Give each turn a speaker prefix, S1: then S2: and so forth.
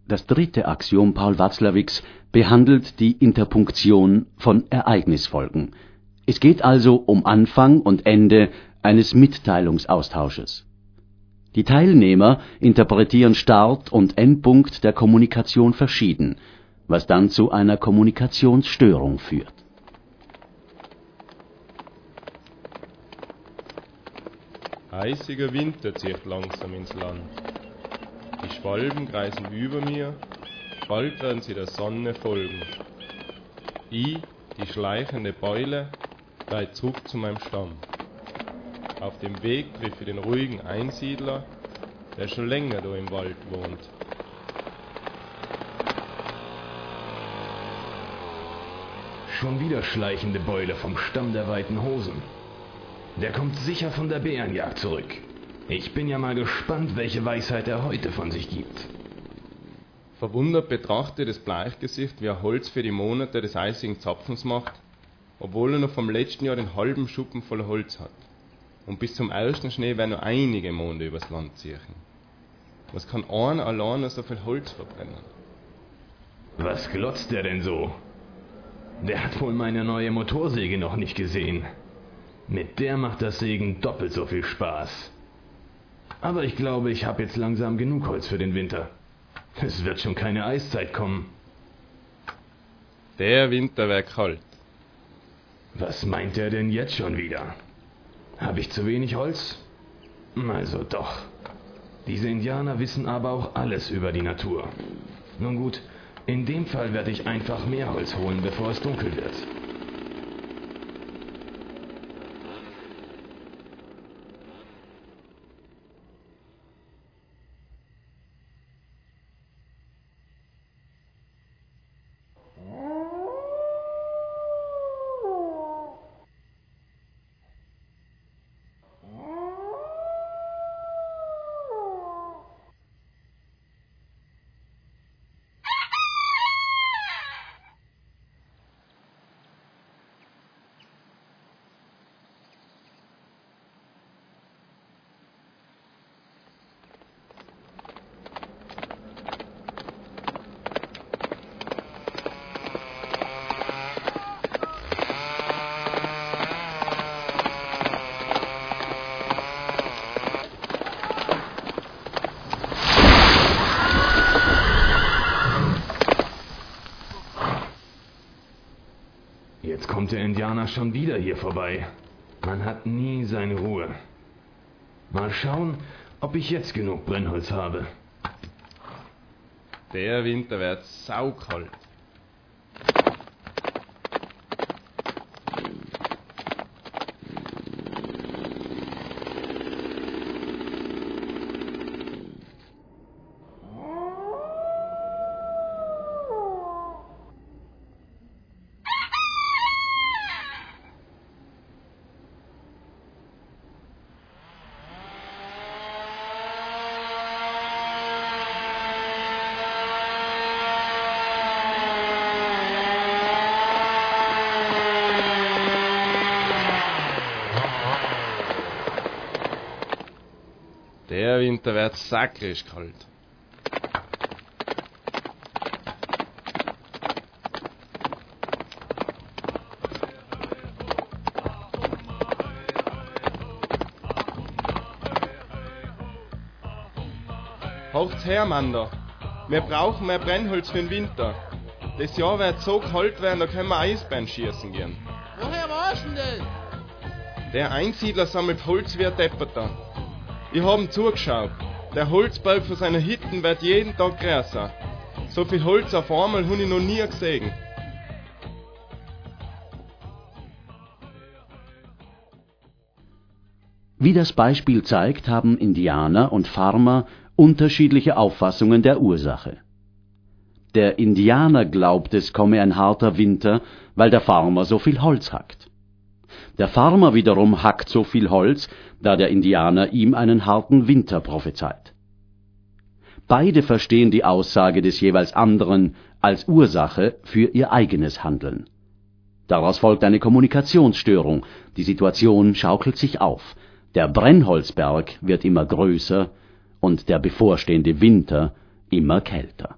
S1: Das dritte Axiom Paul Watzlawicks behandelt die Interpunktion von Ereignisfolgen. Es geht also um Anfang und Ende eines Mitteilungsaustausches. Die Teilnehmer interpretieren Start und Endpunkt der Kommunikation verschieden, was dann zu einer Kommunikationsstörung führt.
S2: Eisiger Winter zieht langsam ins Land. Die Schwalben kreisen über mir, bald werden sie der Sonne folgen. Ich, die schleichende Beule, reite zurück zu meinem Stamm. Auf dem Weg treffe ich den ruhigen Einsiedler, der schon länger da im Wald wohnt.
S3: Schon wieder schleichende Beule vom Stamm der Weiten Hosen. Der kommt sicher von der Bärenjagd zurück. Ich bin ja mal gespannt, welche Weisheit er heute von sich gibt.
S2: Verwundert betrachtet das Bleichgesicht, wie er Holz für die Monate des eisigen Zapfens macht, obwohl er noch vom letzten Jahr den halben Schuppen voll Holz hat. Und bis zum ersten Schnee werden noch einige Monde übers Land ziehen. Was kann einer alleine so viel Holz verbrennen?
S3: Was glotzt der denn so? Der hat wohl meine neue Motorsäge noch nicht gesehen. Mit der macht das Sägen doppelt so viel Spaß. Aber ich glaube, ich habe jetzt langsam genug Holz für den Winter. Es wird schon keine Eiszeit kommen.
S2: Der Winter wär kalt.
S3: Was meint er denn jetzt schon wieder? Habe ich zu wenig Holz? Also doch. Diese Indianer wissen aber auch alles über die Natur. Nun gut, in dem Fall werde ich einfach mehr Holz holen, bevor es dunkel wird. Jetzt kommt der Indianer schon wieder hier vorbei. Man hat nie seine Ruhe. Mal schauen, ob ich jetzt genug Brennholz habe.
S2: Der Winter wird saukalt. Der Winter wird sakrisch kalt. Horcht's her, Mander. Wir brauchen mehr Brennholz für den Winter. Das Jahr wird so kalt werden, da können wir Eisbären schießen gehen.
S4: Woher warst du denn?
S2: Der Einsiedler sammelt Holz wie ein Depperter. Ich hab ihm zugeschaut. Der Holzberg von seiner Hütten wird jeden Tag größer. So viel Holz auf einmal habe ich noch nie gesehen.
S1: Wie das Beispiel zeigt, haben Indianer und Farmer unterschiedliche Auffassungen der Ursache. Der Indianer glaubt, es komme ein harter Winter, weil der Farmer so viel Holz hackt. Der Farmer wiederum hackt so viel Holz, da der Indianer ihm einen harten Winter prophezeit. Beide verstehen die Aussage des jeweils anderen als Ursache für ihr eigenes Handeln. Daraus folgt eine Kommunikationsstörung, die Situation schaukelt sich auf, der Brennholzberg wird immer größer und der bevorstehende Winter immer kälter.